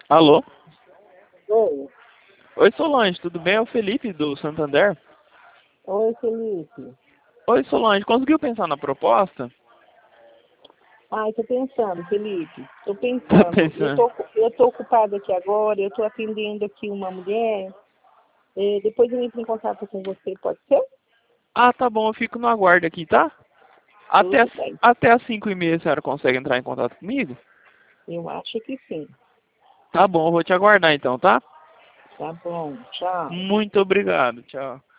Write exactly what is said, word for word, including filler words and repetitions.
Alô? Oi, Oi, Solange, tudo bem? É o Felipe do Santander. oi Felipe. Oi, Solange, conseguiu pensar na proposta? Ai, tô pensando, Felipe. Tô Tá pensando. Eu pensando. tô, eu tô ocupada aqui agora, eu tô atendendo aqui uma mulher. Eh, depois eu entro em contato com você, pode ser? Ah, tá bom, eu fico no aguardo aqui, tá? Até as, Tudo bem. até as cinco e meia a senhora consegue entrar em contato comigo? Eu acho que sim. Tá bom, eu vou te aguardar então, tá? Tá bom, tchau. Muito obrigado, tchau.